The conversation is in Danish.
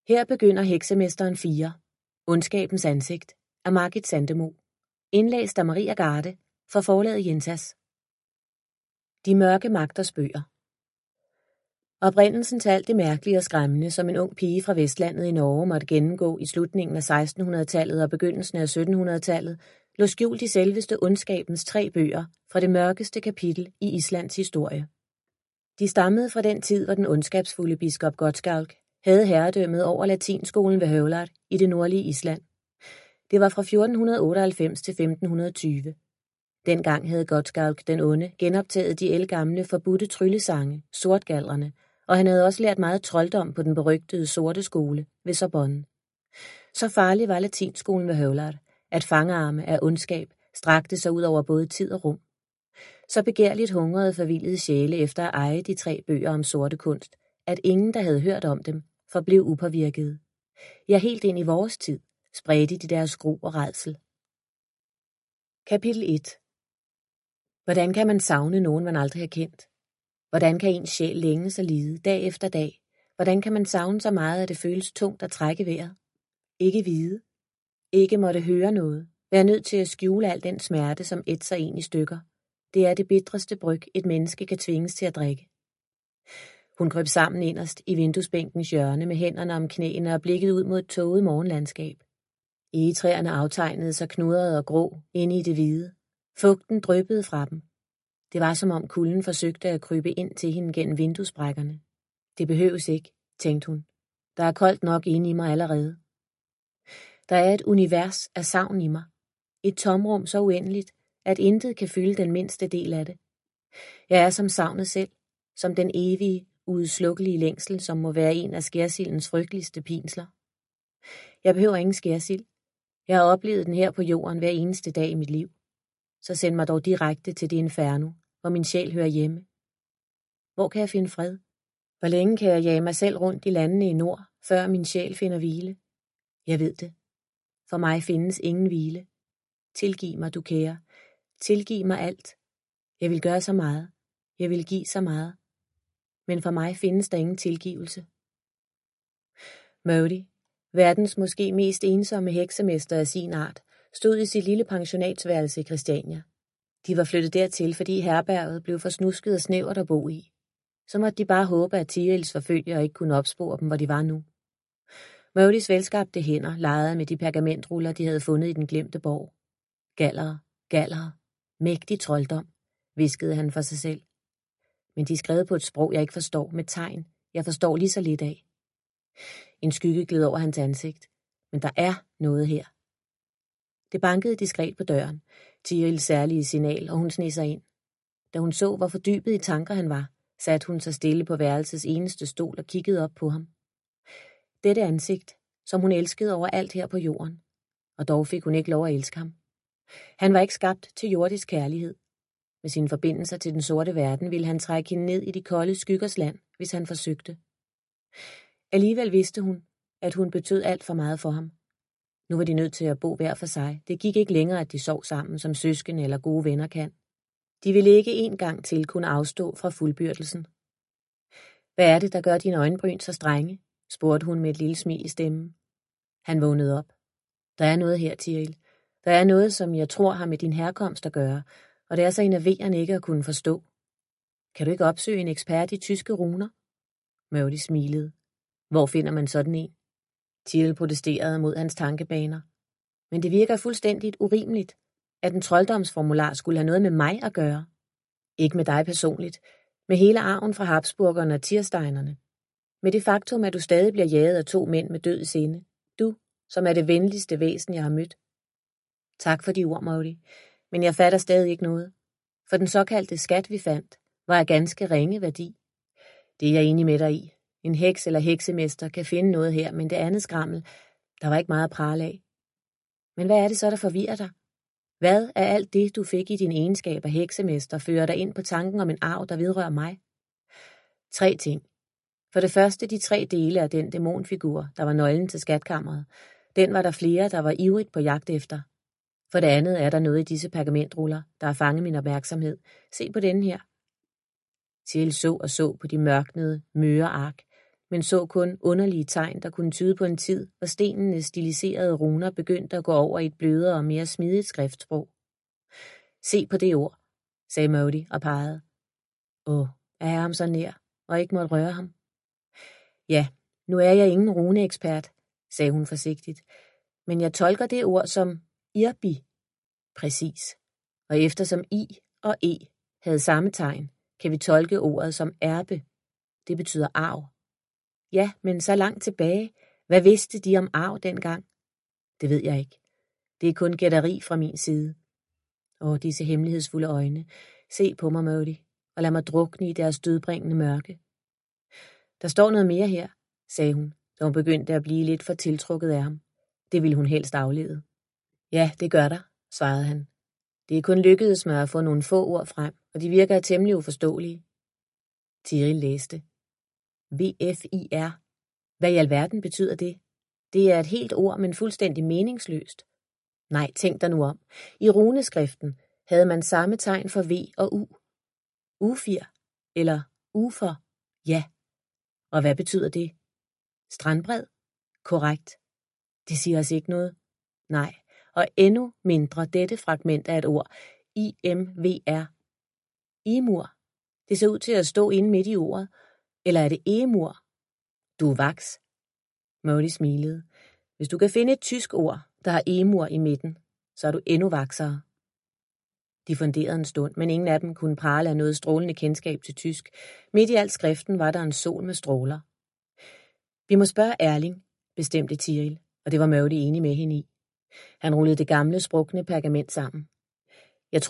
Her begynder Heksemesteren 4. Ondskabens ansigt af Margit Sandemo. Indlæst af Maria Garde for forlaget Jentas. De mørke magters bøger. Oprindelsen til alt det mærkelige og skræmmende, som en ung pige fra Vestlandet i Norge måtte gennemgå i slutningen af 1600-tallet og begyndelsen af 1700-tallet, lå skjult i selveste ondskabens 3 bøger fra det mørkeste kapitel i Islands historie. De stammede fra den tid, hvor den ondskabsfulde biskop Gottskálk havde herredømmet over latinskolen ved Høvlar i det nordlige Island. Det var fra 1498 til 1520. Dengang havde Gottskálk den onde genoptaget de ældgamle forbudte tryllesange, sortgaldrene, og han havde også lært meget trolddom på den berygtede sorte skole ved Sorbonne. Så farlig var latinskolen ved Høvlar, at fangearme af ondskab strakte sig ud over både tid og rum. Så begærligt hungrede forvildede sjæle efter at eje de 3 bøger om sorte kunst, at ingen, der havde hørt om dem, forblev upåvirkede. Ja, helt ind i vores tid spredte de deres gru og rædsel. Kapitel 1. Hvordan kan man savne nogen, man aldrig har kendt? Hvordan kan ens sjæl længes og lide dag efter dag? Hvordan kan man savne så meget, at det føles tungt at trække vejret? Ikke vide. Ikke måtte høre noget. Være nødt til at skjule al den smerte, som ætser en i stykker. Det er det bitreste bryg, et menneske kan tvinges til at drikke. Hun krøb sammen inderst i vinduesbænkens hjørne med hænderne om knæene og blikket ud mod et tåget morgenlandskab. Egetræerne aftegnede sig knudrede og grå inde i det hvide. Fugten dryppede fra dem. Det var som om kulden forsøgte at krybe ind til hende gennem vinduesbrækkerne. Det behøves ikke, tænkte hun. Der er koldt nok inde i mig allerede. Der er et univers af savn i mig. Et tomrum så uendeligt, at intet kan fylde den mindste del af det. Jeg er som savnet selv, som den evige, uudslukkelige længsel, som må være en af skærsildens frygteligste pinsler. Jeg behøver ingen skærsild. Jeg har oplevet den her på jorden hver eneste dag i mit liv. Så send mig dog direkte til det inferno, hvor min sjæl hører hjemme. Hvor kan jeg finde fred? Hvor længe kan jeg jage mig selv rundt i landene i nord, før min sjæl finder hvile? Jeg ved det. For mig findes ingen hvile. Tilgiv mig, du kære. Tilgiv mig alt. Jeg vil gøre så meget. Jeg vil give så meget. Men for mig findes der ingen tilgivelse. Modi, verdens måske mest ensomme heksemester af sin art, stod i sit lille pensionatsværelse i Christiania. De var flyttet dertil, fordi herberget blev for snusket og snævert at bo i. Så måtte de bare håbe, at Tirils forfølgere ikke kunne opspore dem, hvor de var nu. Modis velskabte hænder legede med de pergamentruller, de havde fundet i den glemte borg. Gallere, mægtig trolddom, hviskede han for sig selv. Men de er skrevet på et sprog, jeg ikke forstår, med tegn, jeg forstår lige så lidt af. En skygge gled over hans ansigt, men der er noget her. Det bankede diskret på døren, Tirils særlige signal, og hun sneg sig ind. Da hun så, hvor fordybet i tanker han var, satte hun sig stille på værelsets eneste stol og kiggede op på ham. Dette ansigt, som hun elskede over alt her på jorden, og dog fik hun ikke lov at elske ham. Han var ikke skabt til jordisk kærlighed. Med sine forbindelser til den sorte verden ville han trække hende ned i de kolde skyggers land, hvis han forsøgte. Alligevel vidste hun, at hun betød alt for meget for ham. Nu var de nødt til at bo hver for sig. Det gik ikke længere, at de sov sammen, som søskende eller gode venner kan. De ville ikke en gang til kunne afstå fra fuldbyrdelsen. Hvad er det, der gør dine øjenbryn så strenge? Spurgte hun med et lille smil i stemmen. Han vågnede op. Der er noget her, Tiril. Der er noget, som jeg tror har med din herkomst at gøre, og det er så enerverende ikke at kunne forstå. Kan du ikke opsøge en ekspert i tyske runer? Modi smilede. Hvor finder man sådan en? Tiril protesterede mod hans tankebaner. Men det virker fuldstændigt urimeligt, at en trolddomsformular skulle have noget med mig at gøre. Ikke med dig personligt, med hele arven fra Habsburgerne og Tirsteinerne. Med det faktum, at du stadig bliver jaget af 2 mænd med død i sinde. Du, som er det venligste væsen, jeg har mødt. Tak for de ord, Modi, men jeg fatter stadig ikke noget. For den såkaldte skat, vi fandt, var af ganske ringe værdi. Det er jeg enig med dig i. En heks eller heksemester kan finde noget her, men det andet skrammel, der var ikke meget at prale af. Men hvad er det så, der forvirrer dig? Hvad er alt det, du fik i din egenskab af heksemester, fører dig ind på tanken om en arv, der vedrører mig? 3 ting. For det første de 3 dele af den dæmonfigur, der var nøglen til skatkammeret. Den var der flere, der var ivrigt på jagt efter. For det andet er der noget i disse pergamentruller, der har fanget min opmærksomhed. Se på den her. Tiril så på de mørknede, møre ark, men så kun underlige tegn, der kunne tyde på en tid, hvor stenenes stiliserede runer begyndte at gå over i et blødere og mere smidigt skriftsprog. Se på det ord, sagde Modi og pegede. Er jeg ham så nær, og ikke måtte røre ham? Ja, nu er jeg ingen runeekspert, sagde hun forsigtigt, men jeg tolker det ord som Irbi. Præcis. Og eftersom I og E havde samme tegn, kan vi tolke ordet som erbe. Det betyder arv. Ja, men så langt tilbage. Hvad vidste de om arv dengang? Det ved jeg ikke. Det er kun gætteri fra min side. Disse hemmelighedsfulde øjne. Se på mig, Modi, og lad mig drukne i deres dødbringende mørke. Der står noget mere her, sagde hun, da hun begyndte at blive lidt for tiltrukket af ham. Det ville hun helst aflede. Ja, det gør der, svarede han. Det er kun lykkedes mig at få nogle få ord frem, og de virker temmelig uforståelige. Tiril læste. VFIR. Hvad i alverden betyder det? Det er et helt ord, men fuldstændig meningsløst. Nej, tænk dig nu om. I runeskriften havde man samme tegn for V og U. Ufir eller ufor. Ja. Og hvad betyder det? Strandbred? Korrekt. Det siger os ikke noget. Nej, og endnu mindre dette fragment af et ord. IMVR. Imur. Det ser ud til at stå inde midt i ordet. Eller er det emur? Du er vaks. Modi smilede. Hvis du kan finde et tysk ord, der har emur i midten, så er du endnu vaksere. De funderede en stund, men ingen af dem kunne prale af noget strålende kendskab til tysk. Midt i al skriften var der en sol med stråler. Vi må spørge Erling, bestemte Tiril, og det var Modi enig med hende i. Han rullede det gamle, sprukne pergament sammen.